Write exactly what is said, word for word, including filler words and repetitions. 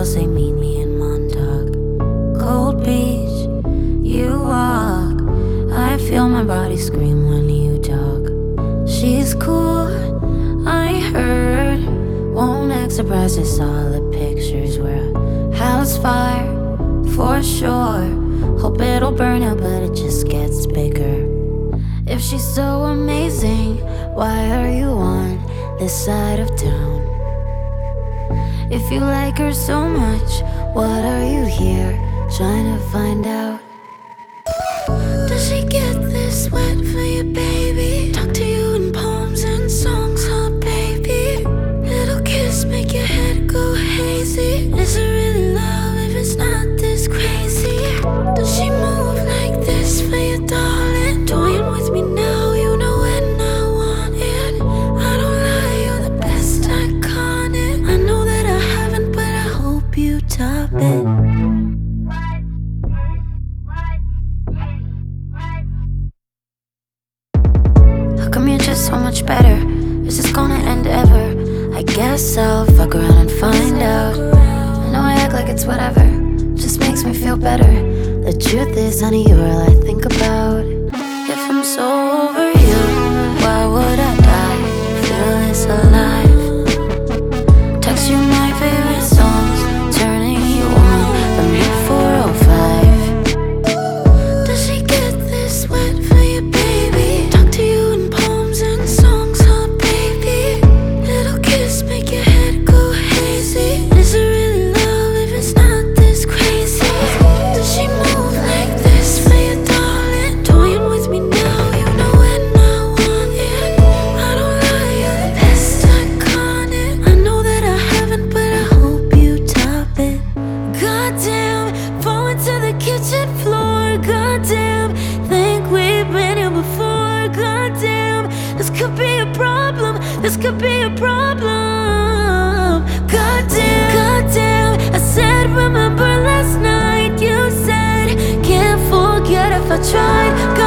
girls say meet me in Montauk. Cold beach, you walk, I feel my body scream when you talk. She's cool, I heard, won't act surprised I saw the pictures. We're a house fire, for sure. Hope it'll burn out, but it just gets bigger. If she's so amazing, why are you on this side of town? If you like her so much, what are you here trying to find out? Does she get this wet for you, baby? Talk to you in poems and songs, huh, baby? Little kiss make your head go hazy. Is it really love if it's not this crazy? Does she move like this for you, darling? Toying with me now, you know when I want it. I don't lie, you're the best iconic. I know that I haven't, but I hope you top it. How come you're just so much better? Is this gonna end ever? I guess I'll fuck around and find out. I know I act like it's whatever, just makes me feel better. The truth is, honey, you're all I think about. If I'm so over you, why would I die? Feel this alive. Text you my favorite songs, turning you on from your four oh five. Does she get this wet for you, baby? Talk to you in poems and songs, huh, baby? Little kiss make your head go hazy. Is it really love if it's not this crazy? Does she move like this for you, darling? Toying with me now, you know when I want it. I don't lie, you're the best iconic. I know that I haven't, but I hope you top it. Goddamn, falling to the kitchen floor. Goddamn, think we've been here before. Goddamn, this could be a problem. This could be a problem. Goddamn, goddamn, I said remember last night. You said can't forget if I tried.